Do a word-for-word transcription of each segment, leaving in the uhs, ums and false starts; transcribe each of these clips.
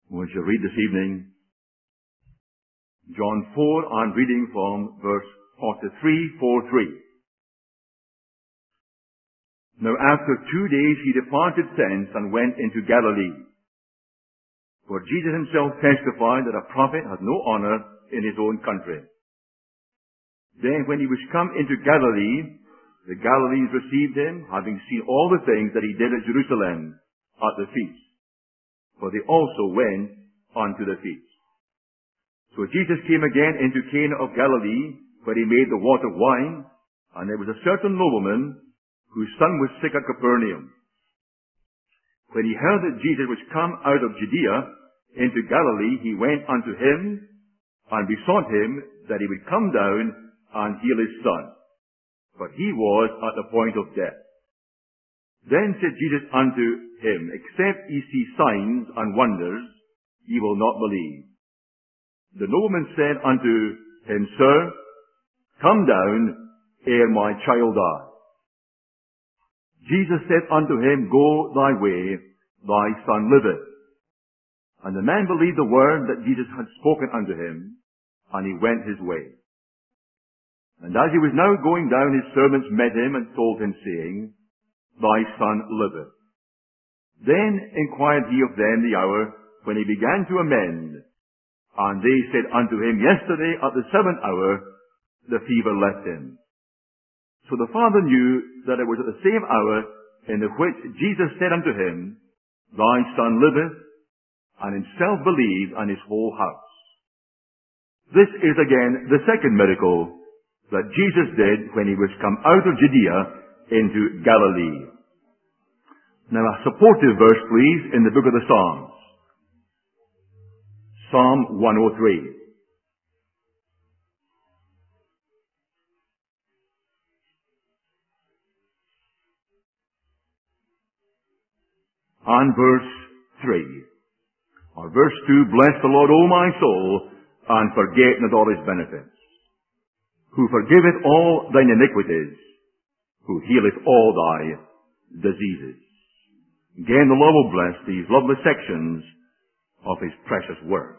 We shall read this evening John four, and reading from verse forty-three, forty-three. Now after two days he departed thence and went into Galilee. For Jesus himself testified that a prophet has no honor in his own country. Then when he was come into Galilee, the Galileans received him, having seen all the things that he did at Jerusalem at the feast. For they also went unto the feast. So Jesus came again into Cana of Galilee, where he made the water wine, and there was a certain nobleman whose son was sick at Capernaum. When he heard that Jesus was come out of Judea into Galilee, he went unto him and besought him that he would come down and heal his son, for he was at the point of death. Then said Jesus unto him, Except ye see signs and wonders, ye will not believe. The nobleman said unto him, Sir, come down ere my child die. Jesus said unto him, Go thy way, thy son liveth. And the man believed the word that Jesus had spoken unto him, and he went his way. And as he was now going down, his servants met him and told him, saying, Thy son liveth. Then inquired he of them the hour when he began to amend. And they said unto him, Yesterday at the seventh hour the fever left him. So the father knew that it was at the same hour in the which Jesus said unto him, Thy son liveth, and himself believed, and his whole house. This is again the second miracle that Jesus did when he was come out of Judea into Galilee. Now a supportive verse, please, in the book of the Psalms. Psalm one oh three. And verse three. Or verse two, Bless the Lord, O my soul, and forget not all his benefits, who forgiveth all thine iniquities, who healeth all thy diseases. Again, the Lord will bless these lovely sections of his precious word.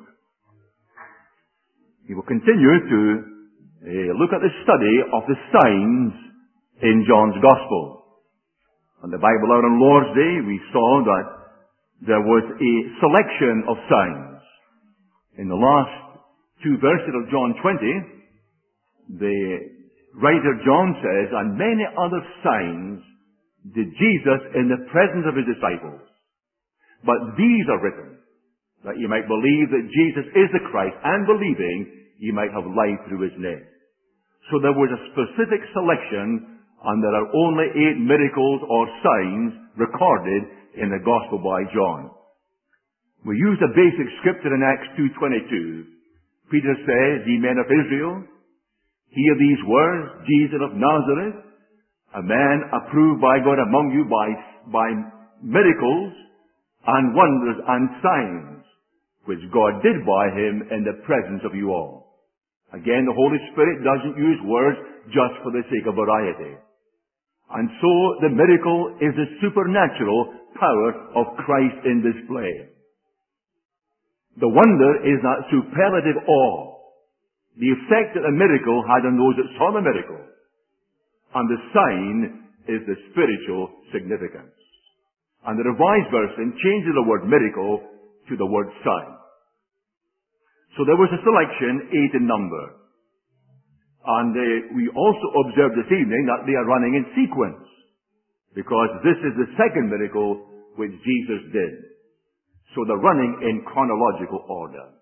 He will continue to uh, look at the study of the signs in John's Gospel. On the Bible out on Lord's Day, we saw that there was a selection of signs. In the last two verses of John twenty, the writer John says, And many other signs did Jesus in the presence of his disciples. But these are written, that ye might believe that Jesus is the Christ, and believing, ye might have life through his name. So there was a specific selection, and there are only eight miracles or signs recorded in the Gospel by John. We use a basic scripture in Acts two twenty-two. Peter says, Ye men of Israel, hear these words, Jesus of Nazareth, a man approved by God among you by, by miracles and wonders and signs, which God did by him in the presence of you all. Again, the Holy Spirit doesn't use words just for the sake of variety. And so the miracle is the supernatural power of Christ in display. The wonder is that superlative awe, the effect that a miracle had on those that saw the miracle. And the sign is the spiritual significance. And the Revised Version changes the word miracle to the word sign. So there was a selection, eight in number. And uh, we also observe this evening that they are running in sequence, because this is the second miracle which Jesus did. So they're running in chronological order.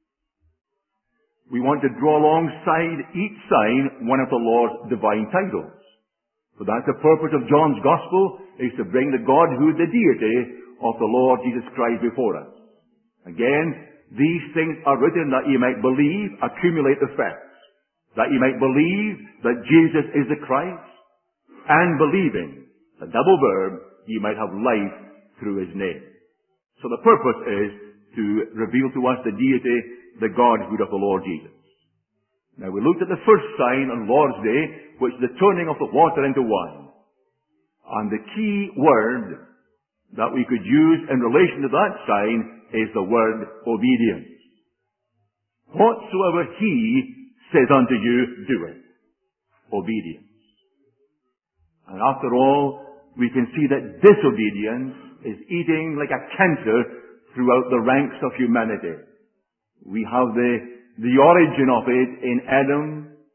We want to draw alongside each sign one of the Lord's divine titles. So that's the purpose of John's Gospel, is to bring the Godhood, the deity of the Lord Jesus Christ before us. Again, these things are written that ye might believe, accumulate the facts. That ye might believe that Jesus is the Christ, and believing, the double verb, ye might have life through his name. So the purpose is to reveal to us the deity, the Godhood of the Lord Jesus. Now we looked at the first sign on Lord's Day, which is the turning of the water into wine. And the key word that we could use in relation to that sign is the word obedience. Whatsoever he says unto you, do it. Obedience. And after all, we can see that disobedience is eating like a cancer throughout the ranks of humanity. We have the, the origin of it in Adam.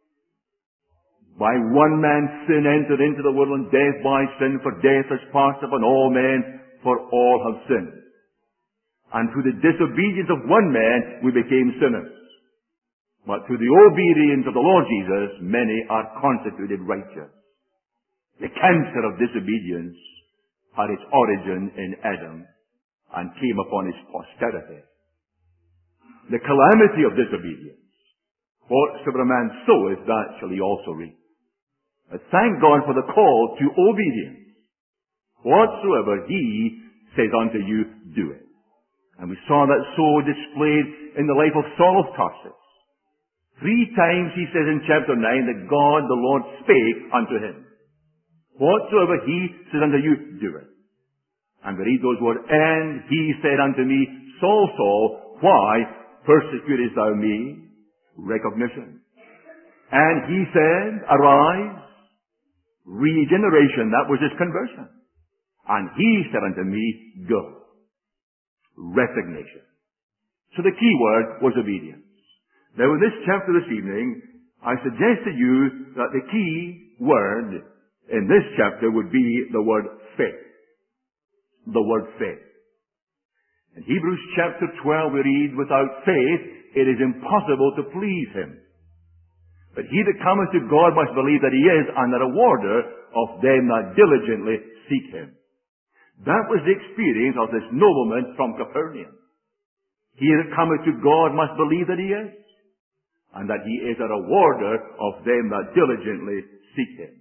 By one man sin entered into the world, and death by sin, for death has passed upon all men, for all have sinned. And through the disobedience of one man, we became sinners. But through the obedience of the Lord Jesus, many are constituted righteous. The cancer of disobedience had its origin in Adam and came upon his posterity. The calamity of disobedience. Whatsoever a man soweth, that shall he also reap. But thank God for the call to obedience. Whatsoever he says unto you, do it. And we saw that so displayed in the life of Saul of Tarsus. Three times he says in chapter nine that God the Lord spake unto him. Whatsoever he says unto you, do it. And we read those words, and he said unto me, Saul, Saul, why persecutest thou me? Recognition. And he said, arise. Regeneration, that was his conversion. And he said unto me, go. Resignation. So the key word was obedience. Now in this chapter this evening, I suggest to you that the key word in this chapter would be the word faith. The word faith. In Hebrews chapter twelve we read, without faith it is impossible to please him. But he that cometh to God must believe that he is, and the rewarder of them that diligently seek him. That was the experience of this nobleman from Capernaum. He that cometh to God must believe that he is, and that he is a rewarder of them that diligently seek him.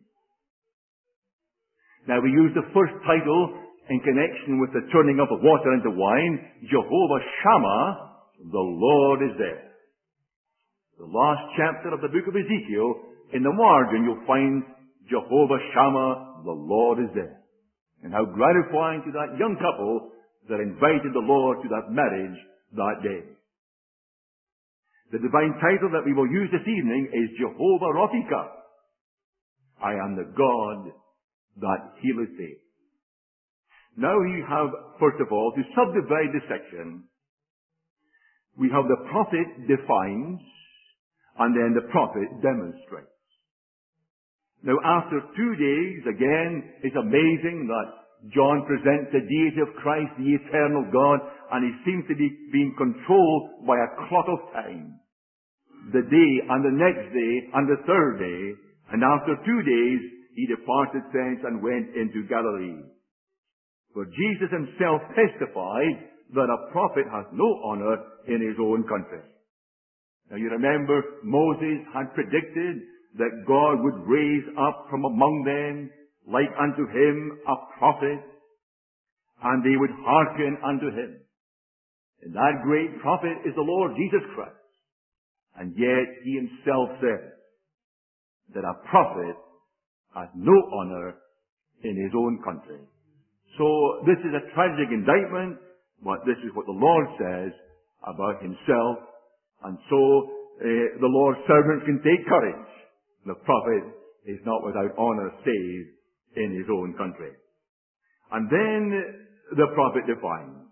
Now we use the first title in connection with the turning of the water into wine, Jehovah Shammah, the Lord is there. The last chapter of the book of Ezekiel, in the margin you'll find Jehovah Shammah, the Lord is there. And how gratifying to that young couple that invited the Lord to that marriage that day. The divine title that we will use this evening is Jehovah Rophika. I am the God that healeth thee. Now we have, first of all, to subdivide the section, we have the prophet defines, and then the prophet demonstrates. Now after two days, again, it's amazing that John presents the deity of Christ, the eternal God, and he seems to be being controlled by a clock of time. The day, and the next day, and the third day, and after two days, he departed thence and went into Galilee. For Jesus himself testified that a prophet has no honor in his own country. Now you remember Moses had predicted that God would raise up from among them like unto him a prophet, and they would hearken unto him. And that great prophet is the Lord Jesus Christ. And yet he himself said that a prophet has no honor in his own country. So this is a tragic indictment, but this is what the Lord says about himself. And so uh, the Lord's servant can take courage. The prophet is not without honor save in his own country. And then the prophet defines.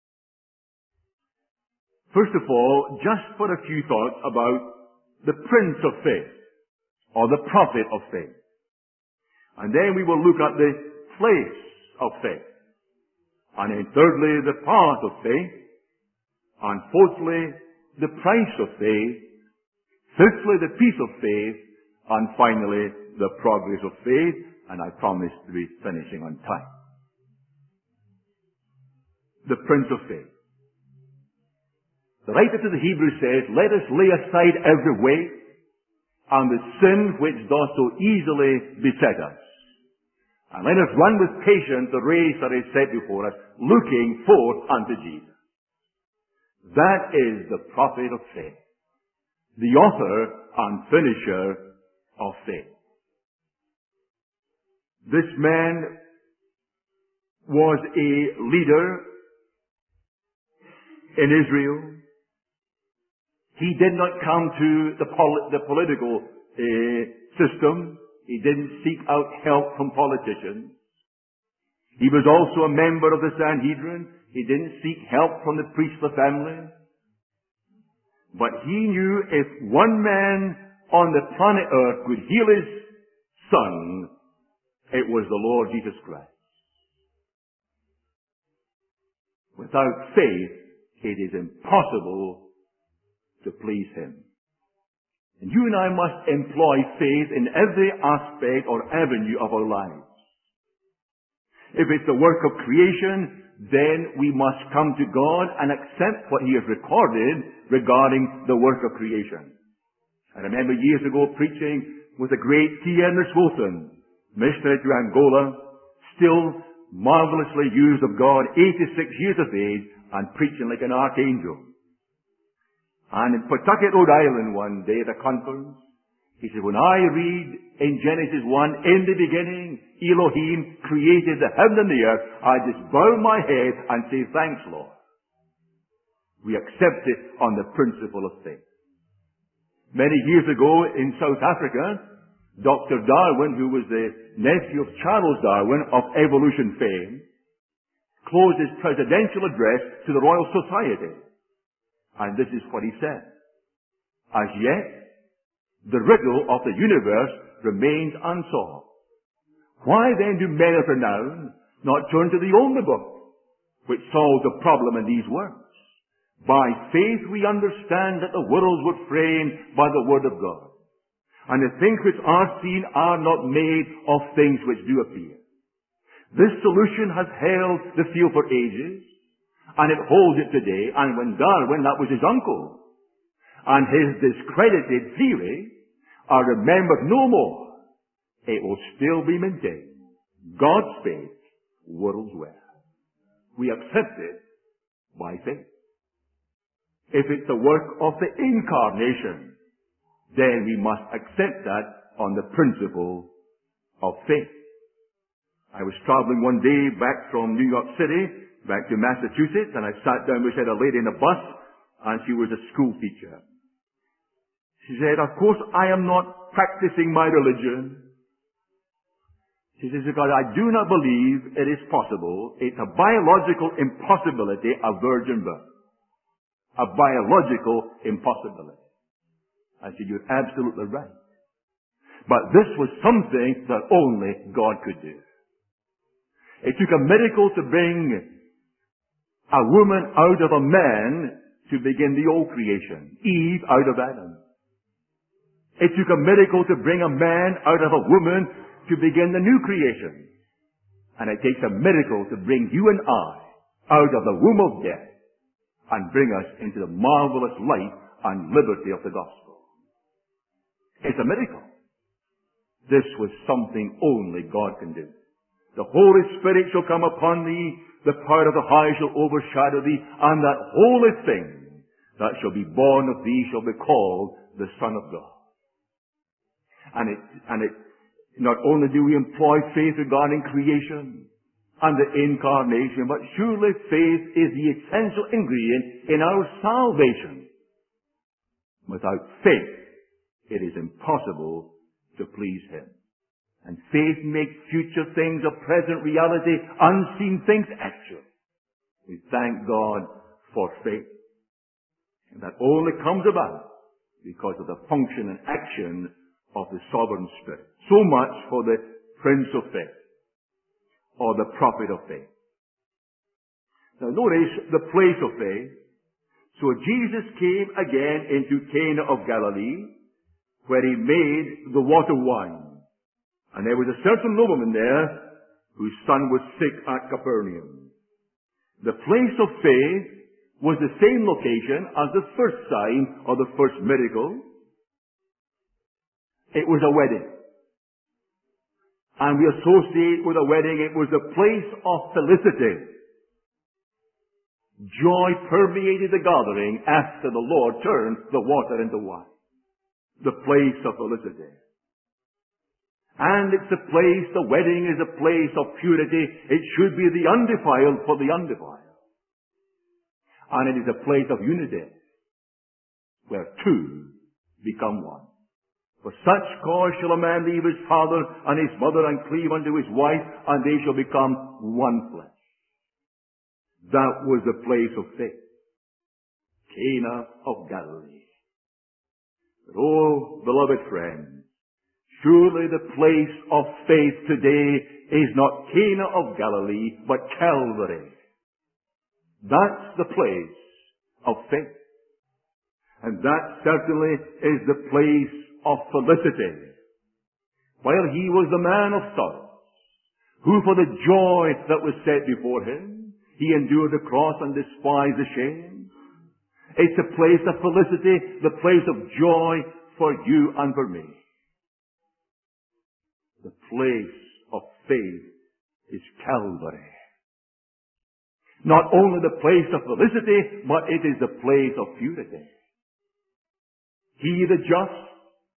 First of all, just for a few thoughts about the prince of faith, or the prophet of faith. And then we will look at the place of faith. And then thirdly, the path of faith. And fourthly, the price of faith. Fifthly, the peace of faith. And finally, the progress of faith. And I promise to be finishing on time. The prince of faith. The writer to the Hebrews says, let us lay aside every weight and the sin which doth so easily beset us. And let us run with patience the race that is set before us, looking forth unto Jesus. That is the prophet of faith. The author and finisher of faith. This man was a leader in Israel. He did not come to the, pol- the political uh, system. He didn't seek out help from politicians. He was also a member of the Sanhedrin. He didn't seek help from the priestly family. But he knew if one man on the planet Earth could heal his son, it was the Lord Jesus Christ. Without faith, it is impossible to please Him. And you and I must employ faith in every aspect or avenue of our lives. If it's the work of creation, then we must come to God and accept what He has recorded regarding the work of creation. I remember years ago preaching with the great T. Edwards Wilson, missionary to Angola, still marvelously used of God, eighty-six years of age, and preaching like an archangel. And in Pawtucket, Rhode Island one day at a conference, he said, when I read in Genesis one, in the beginning, Elohim created the heaven and the earth, I just bow my head and say, thanks, Lord. We accept it on the principle of faith. Many years ago in South Africa, Doctor Darwin, who was the nephew of Charles Darwin of evolution fame, closed his presidential address to the Royal Society. And this is what he said. As yet, the riddle of the universe remains unsolved. Why then do men of renown not turn to the only book which solves the problem in these words? By faith we understand that the worlds were framed by the word of God, and the things which are seen are not made of things which do appear. This solution has held the field for ages, and it holds it today, and when Darwin, that was his uncle, and his discredited theory are remembered no more, it will still be maintained. God spake, worlds were. We accept it by faith. If it's the work of the incarnation, then we must accept that on the principle of faith. I was traveling one day back from New York City, back to Massachusetts, and I sat down beside a lady in a bus, and she was a school teacher. She said, of course I am not practicing my religion. She says, because I do not believe it is possible. It's a biological impossibility, a virgin birth. A biological impossibility. I said, you're absolutely right. But this was something that only God could do. It took a miracle to bring a woman out of a man to begin the old creation. Eve out of Adam. It took a miracle to bring a man out of a woman to begin the new creation. And it takes a miracle to bring you and I out of the womb of death and bring us into the marvelous light and liberty of the gospel. It's a miracle. This was something only God can do. The Holy Spirit shall come upon thee, the power of the high shall overshadow thee, and that holy thing that shall be born of thee shall be called the Son of God. And it, and it, not only do we employ faith regarding creation and the incarnation, but surely faith is the essential ingredient in our salvation. Without faith, it is impossible to please Him. And faith makes future things a present reality, unseen things actual. We thank God for faith. And that only comes about because of the function and action of the sovereign Spirit. So much for the Prince of Faith, or the prophet of faith. Now notice the place of faith. So Jesus came again into Cana of Galilee, where He made the water wine. And there was a certain nobleman there whose son was sick at Capernaum. The place of faith was the same location as the first sign or the first miracle. It was a wedding. And we associate with a wedding, it was the place of felicity. Joy permeated the gathering after the Lord turned the water into wine. The place of felicity. And it's a place, the wedding is a place of purity. It should be the undefiled for the undefiled. And it is a place of unity, where two become one. For such cause shall a man leave his father and his mother and cleave unto his wife, and they shall become one flesh. That was the place of faith. Cana of Galilee. But oh, beloved friends, surely the place of faith today is not Cana of Galilee, but Calvary. That's the place of faith. And that certainly is the place of felicity. While he was the man of sorrows, who for the joy that was set before him, he endured the cross and despised the shame. It's a place of felicity, the place of joy for you and for me. The place of faith is Calvary. Not only the place of felicity, but it is the place of purity. He, the just,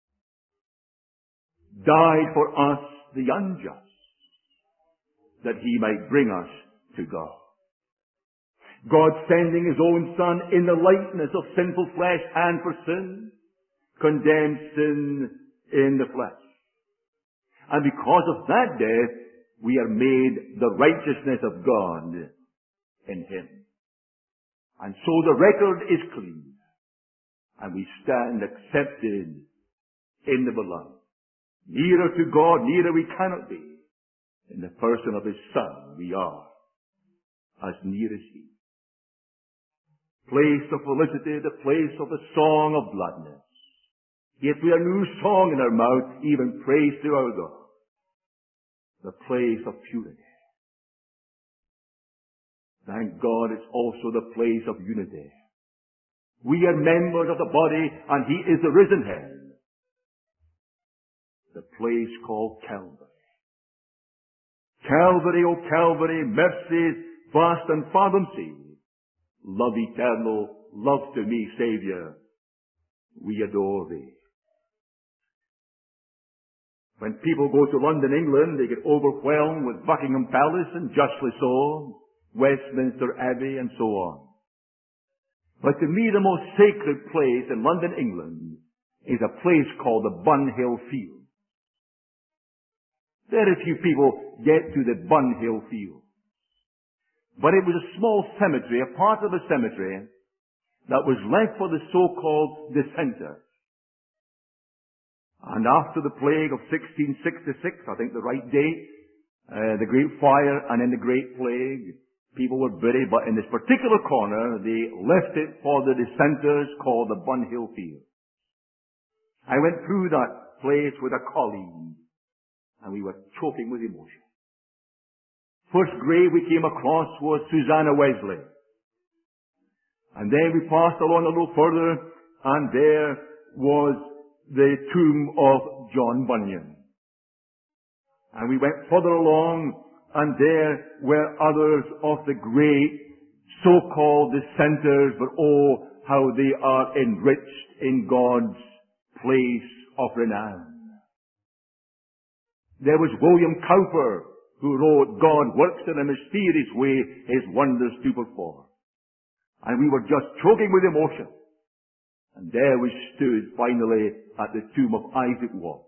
died for us, the unjust, that he might bring us to God. God sending his own Son in the likeness of sinful flesh and for sin, condemned sin in the flesh. And because of that death, we are made the righteousness of God in him. And so the record is clean. And we stand accepted in the beloved. Nearer to God, nearer we cannot be. In the person of his Son, we are as near as he. Place of felicity, the place of the song of gladness. Yet we have a new song in our mouth, even praise to our God. The place of purity. Thank God it's also the place of unity. We are members of the body, and he is the risen head. The place called Calvary. Calvary, O Calvary, mercy vast and fathom sea. Love eternal, love to me, Savior. We adore thee. When people go to London, England, they get overwhelmed with Buckingham Palace, and justly so, Westminster Abbey, and so on. But to me, the most sacred place in London, England, is a place called the Bunhill Field. Very few people get to the Bunhill Field. But it was a small cemetery, a part of a cemetery, that was left for the so-called dissenters. And after the plague of sixteen sixty-six, I think the right date, uh, the Great Fire and then the Great Plague, people were buried, but in this particular corner, they left it for the dissenters called the Bunhill Field. I went through that place with a colleague, and we were choking with emotion. First grave we came across was Susanna Wesley. And then we passed along a little further, and there was the tomb of John Bunyan. And we went further along, and there were others of the great so-called dissenters, but oh, how they are enriched in God's place of renown. There was William Cowper, who wrote, God works in a mysterious way his wonders to perform. And we were just choking with emotion. And there we stood finally at the tomb of Isaac Watts.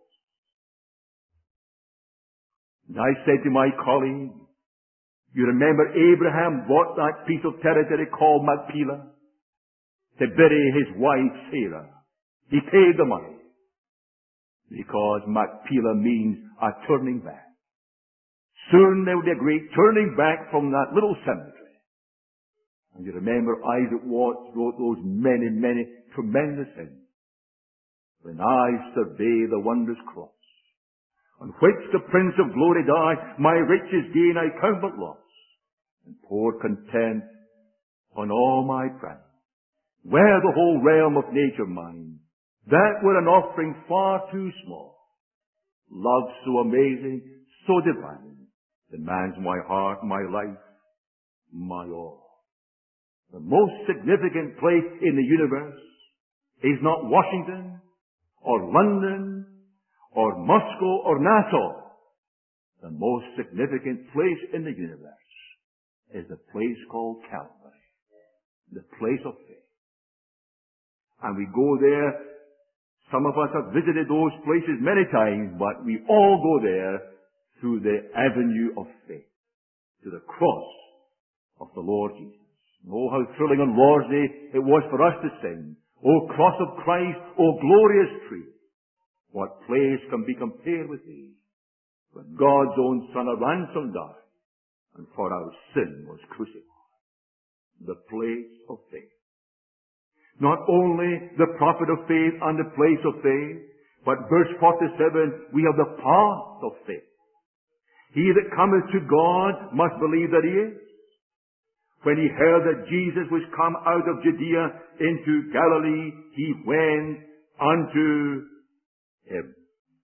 And I said to my colleague, you remember Abraham bought that piece of territory called Machpelah to bury his wife Sarah. He paid the money because Machpelah means a turning back. Soon there will be a great turning back from that little cemetery. And you remember Isaac Watts wrote those many, many tremendous hymns. When I survey the wondrous cross, on which the Prince of Glory died, my riches gain I count but loss, and pour content on all my pride. Were the whole realm of nature mine, that were an offering far too small. Love so amazing, so divine, demands my heart, my life, my all. The most significant place in the universe is not Washington or London or Moscow or Nassau. The most significant place in the universe is the place called Calvary, the place of faith. And we go there. Some of us have visited those places many times, but we all go there through the avenue of faith, to the cross of the Lord Jesus. Oh, how thrilling on Lord's Day it was for us to sing, O cross of Christ, O glorious tree. What place can be compared with thee? When God's own Son a ransom died, and for our sin was crucified. The place of faith. Not only the prophet of faith and the place of faith, but verse forty-seven, we have the path of faith. He that cometh to God must believe that he is. When he heard that Jesus was come out of Judea into Galilee, he went unto him.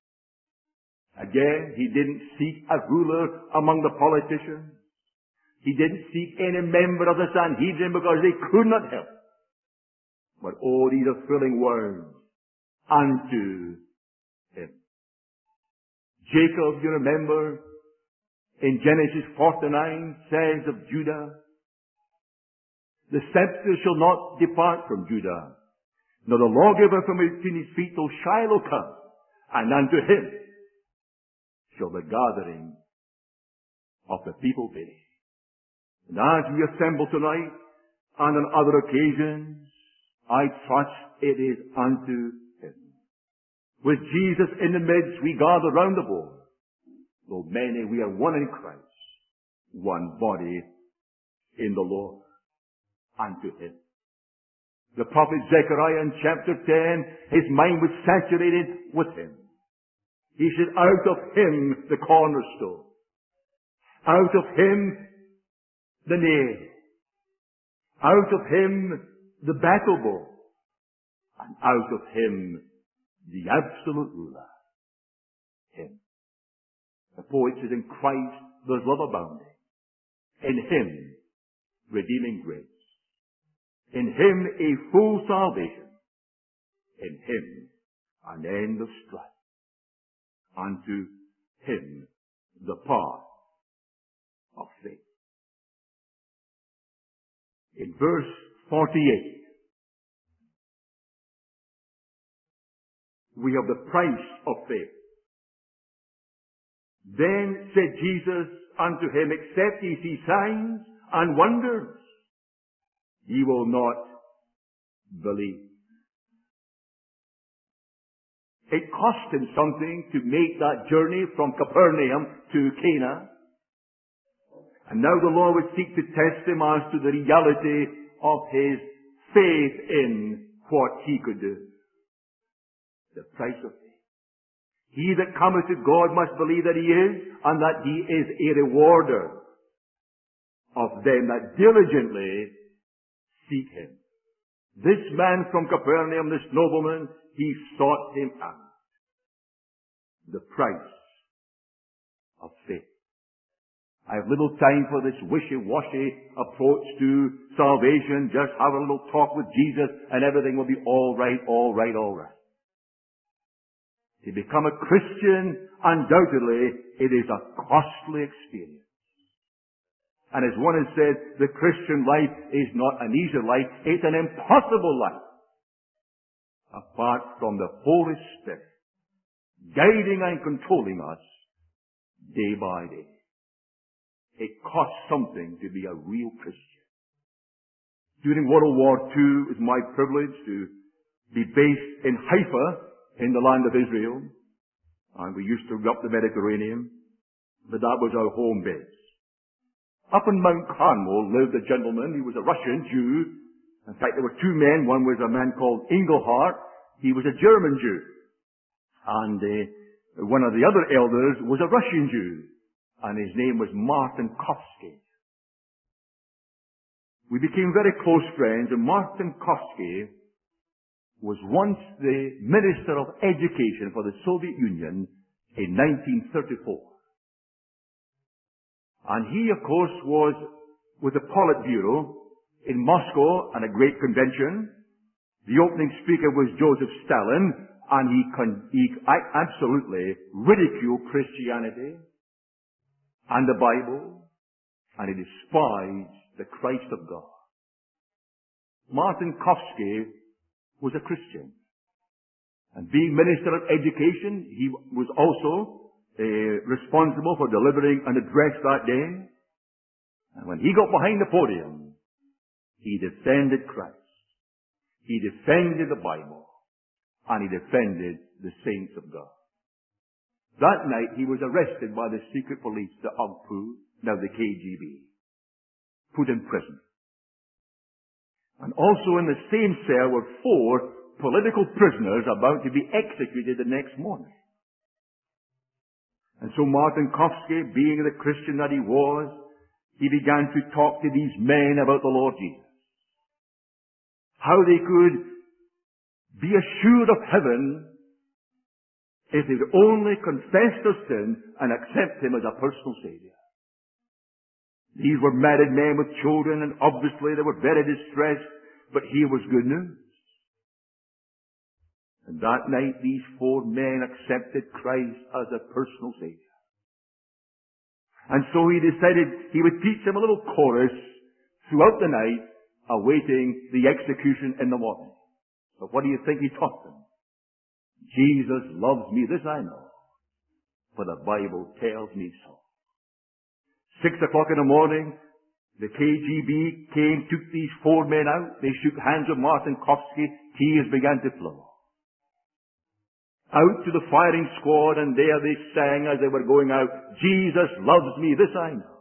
Again, he didn't seek a ruler among the politicians. He didn't seek any member of the Sanhedrin because they could not help. But oh, these are thrilling words. Unto him. Jacob, you remember, in Genesis forty-nine says of Judah, the scepter shall not depart from Judah, nor the lawgiver from between his feet till Shiloh come, and unto him shall the gathering of the people be. And as we assemble tonight, and on other occasions, I trust it is unto him. With Jesus in the midst, we gather round the board. Though many, we are one in Christ, one body in the Lord. Unto him. The prophet Zechariah in chapter ten, his mind was saturated with him. He said, out of him the cornerstone, out of him the nail, out of him the battle bow, and out of him the absolute ruler, him. The poet says, in Christ there's love abounding, in him redeeming grace, in him a full salvation, in him an end of strife, unto him the path of faith. In verse forty-eight, we have the price of faith. Then said Jesus unto him, except ye see signs and wonders, ye will not believe. It cost him something to make that journey from Capernaum to Cana. And now the Lord would seek to test him as to the reality of his faith in what he could do. The price of faith. He that cometh to God must believe that he is, and that he is a rewarder of them that diligently seek him. This man from Capernaum, this nobleman, he sought him out. The price of faith. I have little time for this wishy-washy approach to salvation. Just have a little talk with Jesus and everything will be all right, all right, all right. To become a Christian, undoubtedly, it is a costly experience. And as one has said, the Christian life is not an easy life, it's an impossible life. Apart from the Holy Spirit, guiding and controlling us day by day. It costs something to be a real Christian. During World War Two, it was my privilege to be based in Haifa, in the land of Israel. And we used to go up the Mediterranean, but that was our home base. Up in Mount Carmel lived a gentleman. He was a Russian Jew. In fact, there were two men. One was a man called Engelhardt. He was a German Jew. And uh, one of the other elders was a Russian Jew. And his name was Martin Kofsky. We became very close friends, and Martin Kofsky was once the Minister of Education for the Soviet Union in nineteen thirty-four. And he, of course, was with the Politburo in Moscow at a great convention. The opening speaker was Joseph Stalin, and he, con- he I- absolutely ridiculed Christianity and the Bible, and he despised the Christ of God. Martin Kofsky was a Christian. And being Minister of Education, he was also uh, responsible for delivering an address that day. And when he got behind the podium, he defended Christ. He defended the Bible. And he defended the saints of God. That night, he was arrested by the secret police, the O G P U, now the K G B. Put in prison. And also in the same cell were four political prisoners about to be executed the next morning. And so Martin Kofsky, being the Christian that he was, he began to talk to these men about the Lord Jesus. How they could be assured of heaven if they would only confess their sin and accept Him as a personal Savior. These were married men with children, and obviously they were very distressed, but here was good news. And that night these four men accepted Christ as a personal Savior. And so he decided he would teach them a little chorus throughout the night, awaiting the execution in the morning. But what do you think he taught them? Jesus loves me, this I know, for the Bible tells me so. Six o'clock in the morning, the K G B came, took these four men out. They shook hands with Martin Kofsky. Tears began to flow. Out to the firing squad, and there they sang as they were going out, Jesus loves me, this I know.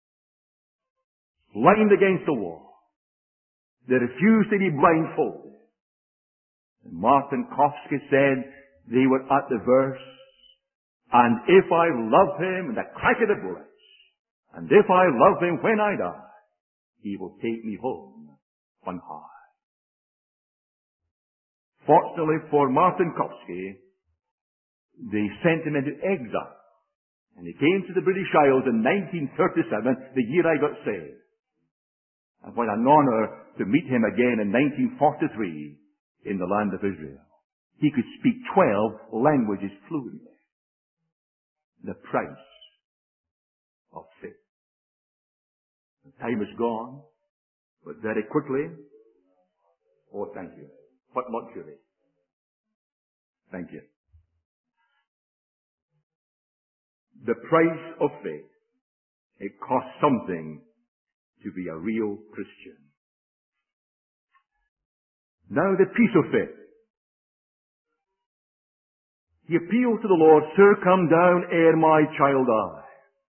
Lined against the wall. They refused to be blindfolded. And Martin Kofsky said they were at the verse, and if I love Him in the crack of the bullets, and if I love Him when I die, He will take me home on high. Fortunately for Martin Kofsky, they sent him into exile. And he came to the British Isles in nineteen thirty-seven, the year I got saved. And what an honor to meet him again in nineteen forty-three in the land of Israel. He could speak twelve languages fluently. The price of faith. The time is gone, but very quickly. Oh, thank you. What luxury. Thank you. The price of faith. It costs something to be a real Christian. Now the peace of faith. He appealed to the Lord, Sir, come down ere my child die.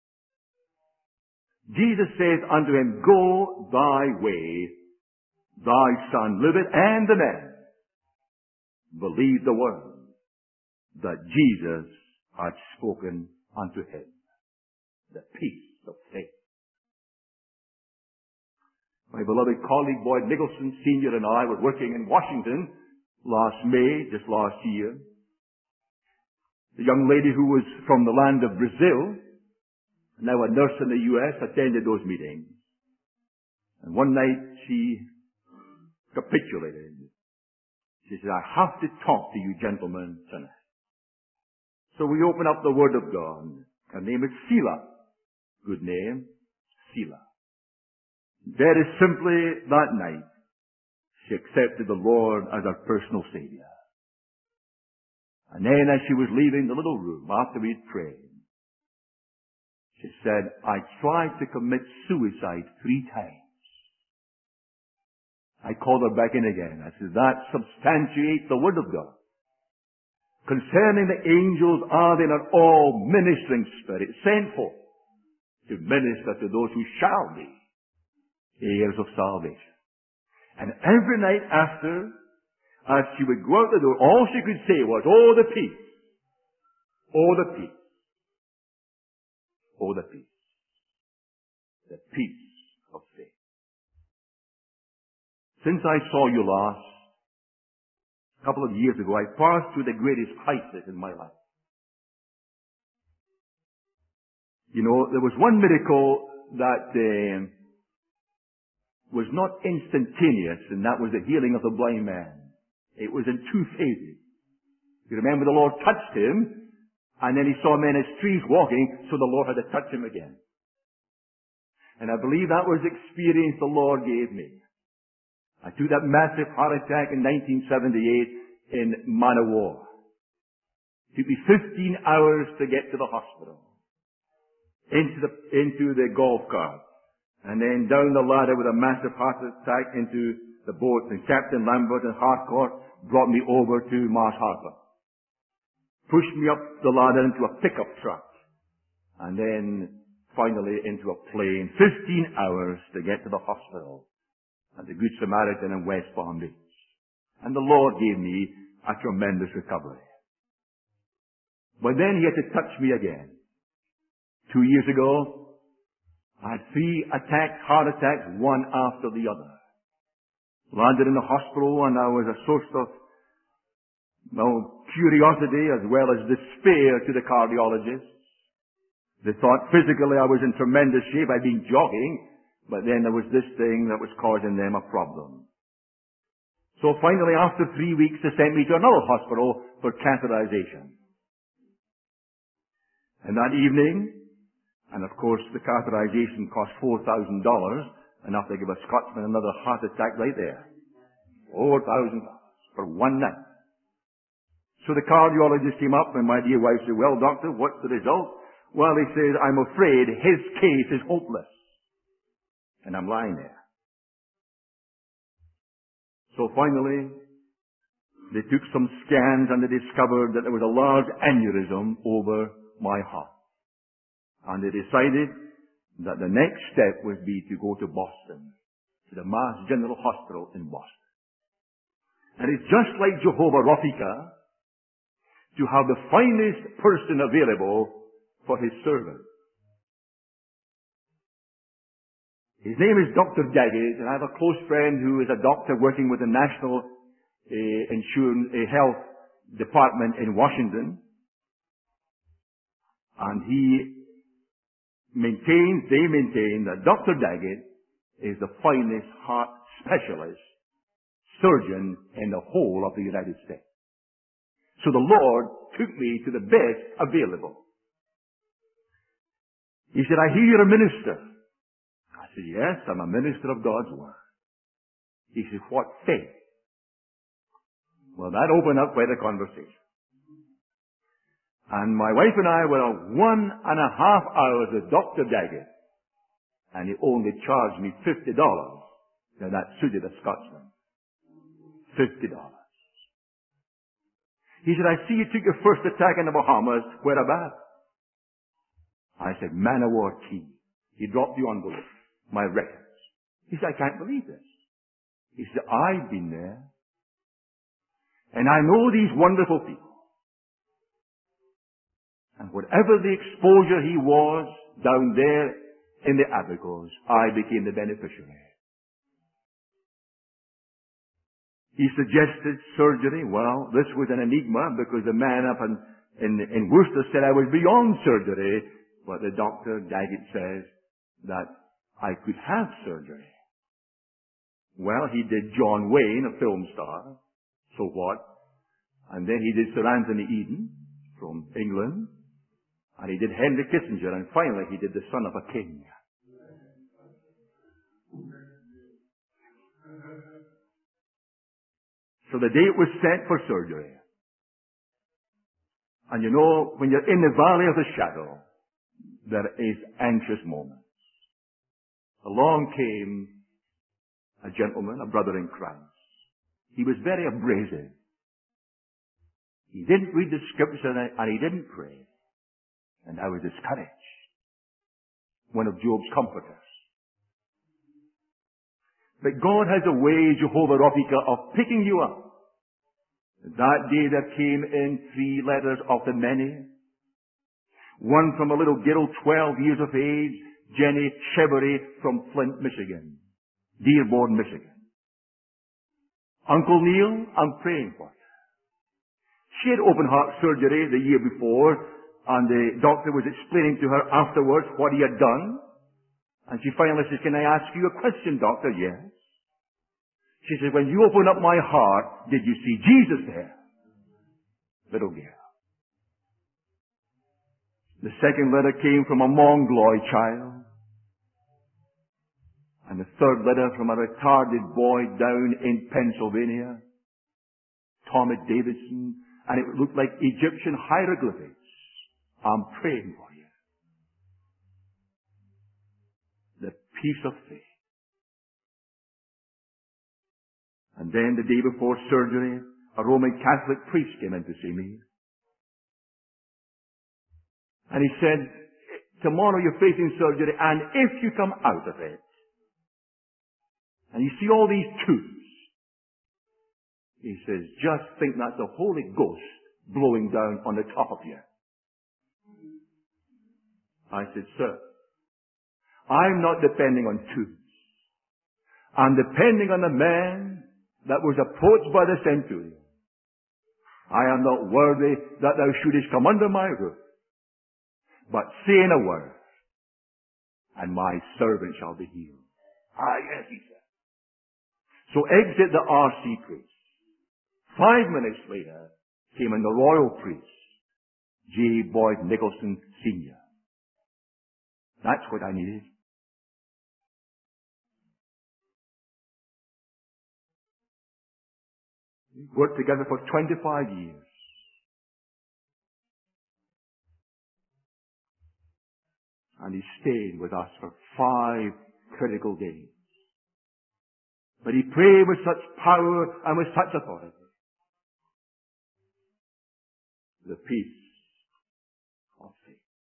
Jesus says unto him, Go thy way, thy son liveth, and the man believed the word that Jesus had spoken unto him. The peace of faith. My beloved colleague Boyd Nicholson Senior and I were working in Washington last May, just last year. The young lady who was from the land of Brazil, now a nurse in the U S, attended those meetings. And one night she capitulated. She said, I have to talk to you gentlemen tonight. So we open up the Word of God. Her name is Sheila. Good name, Sheila. Very simply that night, she accepted the Lord as her personal Savior. And then as she was leaving the little room after we'd prayed, she said, I tried to commit suicide three times. I called her back in again. I said, that substantiates the Word of God. Concerning the angels, are they not all ministering spirits sent forth to minister to those who shall be heirs of salvation? And every night after, as she would go out the door, all she could say was, oh, the peace. Oh, the peace. Oh, the peace. The peace of faith. Since I saw you last, a couple of years ago, I passed through the greatest crisis in my life. You know, there was one miracle that uh, was not instantaneous, and that was the healing of the blind man. It was in two phases. You remember the Lord touched him, and then he saw men as trees walking, so the Lord had to touch him again. And I believe that was the experience the Lord gave me. I took that massive heart attack in nineteen seventy-eight in Man O' War. It took me fifteen hours to get to the hospital. Into the, into the golf cart. And then down the ladder with a massive heart attack into the boat. And Captain Lambert and Harcourt brought me over to Mars Harbour. Pushed me up the ladder into a pickup truck. And then finally into a plane. Fifteen hours to get to the hospital at the Good Samaritan in West Palm Beach. And the Lord gave me a tremendous recovery. But then he had to touch me again. Two years ago, I had three attacks, heart attacks, one after the other. Landed in the hospital, and I was a source of, well, curiosity as well as despair to the cardiologists. They thought physically I was in tremendous shape. I'd been jogging, but then there was this thing that was causing them a problem. So finally, after three weeks, they sent me to another hospital for catheterization. And that evening, and of course the catheterization cost four thousand dollars, enough to give a Scotsman another heart attack right there. four thousand dollars for one night. So the cardiologist came up, and my dear wife said, well, doctor, what's the result? Well, he says, I'm afraid his case is hopeless. And I'm lying there. So finally, they took some scans, and they discovered that there was a large aneurysm over my heart. And they decided that the next step would be to go to Boston, to the Mass General Hospital in Boston. And it's just like Jehovah Rapha to have the finest person available for his servant. His name is Doctor Daggett, and I have a close friend who is a doctor working with the National uh, Insurance uh, Health Department in Washington. And he maintains, they maintain that Doctor Daggett is the finest heart specialist surgeon in the whole of the United States. So the Lord took me to the best available. He said, I hear you're a minister. I said, yes, I'm a minister of God's Word. He said, what faith? Well, that opened up quite a conversation. And my wife and I were one and a half hours with Doctor Daggett, and he only charged me fifty dollars. Now that suited a Scotsman. Fifty dollars. He said, I see you took your first attack in the Bahamas. Whereabouts? I said, Man O' War Key. He dropped the envelope. My records. He said, I can't believe this. He said, I've been there. And I know these wonderful people. And whatever the exposure he was down there in the Abacos, I became the beneficiary. He suggested surgery. Well, this was an enigma because the man up in, in, in Worcester said I was beyond surgery. But the doctor, Daggett, says that I could have surgery. Well, he did John Wayne, a film star. So what? And then he did Sir Anthony Eden from England. And he did Henry Kissinger, and finally he did The Son of a King. So the date was set for surgery. And you know, when you're in the valley of the shadow, there is anxious moments. Along came a gentleman, a brother in Christ. He was very abrasive. He didn't read the scriptures and he didn't pray. And I was discouraged. One of Job's comforters. But God has a way, Jehovah Rapha, of picking you up. That day there came in three letters of the many. One from a little girl, twelve years of age, Jenny Chevery from Flint, Michigan. Dearborn, Michigan. Uncle Neil, I'm praying for you. She had open heart surgery the year before, and the doctor was explaining to her afterwards what he had done. And she finally says, can I ask you a question, doctor? Yes. She said, when you opened up my heart, did you see Jesus there? little girl. The second letter came from a Mongoloid child. And the third letter from a retarded boy down in Pennsylvania, Thomas Davidson, and it looked like Egyptian hieroglyphics. I'm praying for you. The peace of faith. And then the day before surgery, a Roman Catholic priest came in to see me. And he said, tomorrow you're facing surgery, and if you come out of it, and you see all these tubes, he says, just think that's the Holy Ghost blowing down on the top of you. I said, sir, I'm not depending on tubes. I'm depending on the man that was approached by the centurion. I am not worthy that thou shouldest come under my roof, but say in a word, and my servant shall be healed. Ah, yes, he said. So exit the R C priest. Five minutes later came in the royal priest, J. Boyd Nicholson Senior That's what I needed. We worked together for twenty-five years. And he stayed with us for five critical days. But he prayed with such power and with such authority. The peace of faith.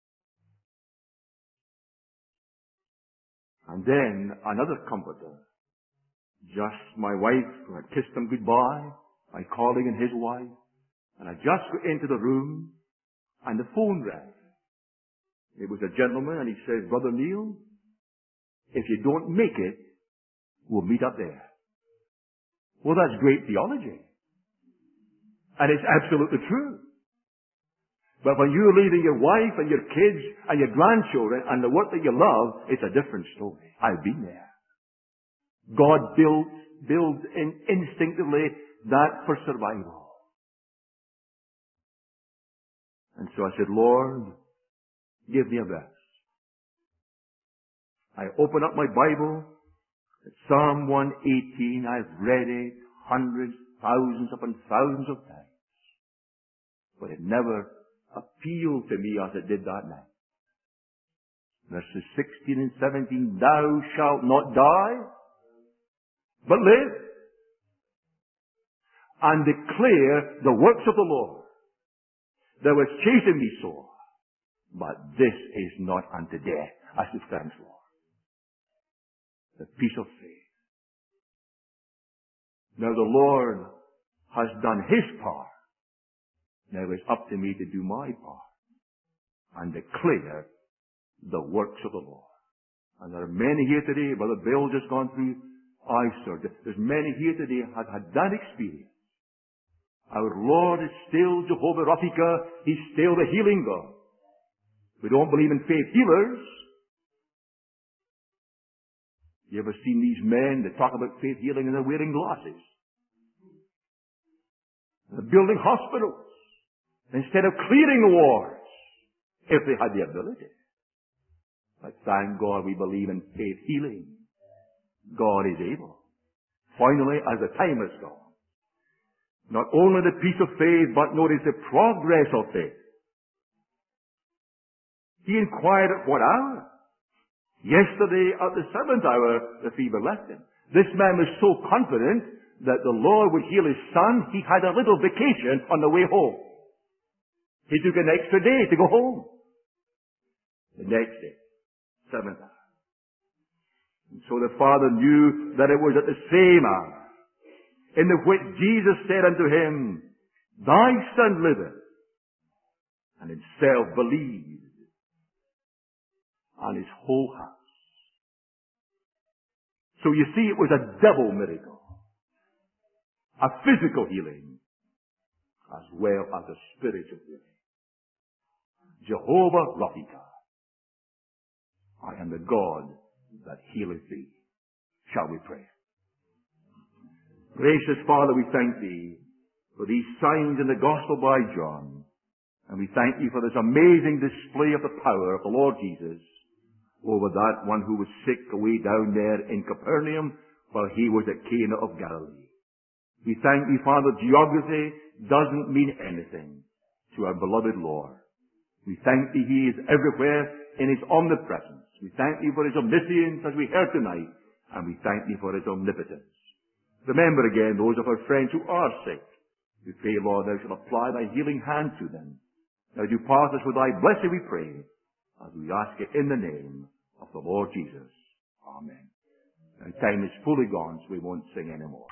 And then another comforter. Just my wife, who had kissed him goodbye, my colleague and his wife, and I just got into the room, and the phone rang. It was a gentleman, and he said, Brother Neil, if you don't make it, we'll meet up there. Well, that's great theology. And it's absolutely true. But when you're leaving your wife and your kids and your grandchildren and the work that you love, it's a different story. I've been there. God builds, builds in instinctively that for survival. And so I said, Lord, give me a verse. I open up my Bible. Psalm one eighteen, I've read it hundreds, thousands upon thousands of times. But it never appealed to me as it did that night. Verses sixteen and seventeen, thou shalt not die, but live, and declare the works of the Lord. Thou hast chastened me sore, but this is not unto death, as it stands for. The peace of faith. Now the Lord has done His part. Now it's up to me to do my part and declare the works of the Lord. And there are many here today, Brother Bill just gone through eye surgery. There's many here today who have had that experience. Our Lord is still Jehovah Rapha. He's still the healing God. We don't believe in faith healers. You ever seen these men that talk about faith healing and they're wearing glasses? They're building hospitals instead of clearing the wards if they had the ability. But thank God we believe in faith healing. God is able. Finally, as the time has gone, not only the peace of faith, but notice the progress of faith. He inquired at what hour? Yesterday at the seventh hour, the fever left him. This man was so confident that the Lord would heal his son, he had a little vacation on the way home. He took an extra day to go home. The next day, seventh hour. And so the father knew that it was at the same hour in the which Jesus said unto him, thy son liveth, and himself believed, and his whole house. So you see, it was a double miracle. A physical healing, as well as a spiritual healing. Jehovah Rapha. I am the God that healeth thee. Shall we pray? Gracious Father, we thank thee for these signs in the Gospel by John. And we thank you for this amazing display of the power of the Lord Jesus over that one who was sick away down there in Capernaum while he was at Cana of Galilee. We thank you, Father, geography doesn't mean anything to our beloved Lord. We thank thee he is everywhere in his omnipresence. We thank thee for his omniscience as we heard tonight, and we thank thee for his omnipotence. Remember again those of our friends who are sick. We pray, Lord, thou shalt apply thy healing hand to them. Now do pass us with thy blessing, we pray, as we ask it in the name of the Lord Jesus. Amen. Now time is fully gone, so we won't sing anymore.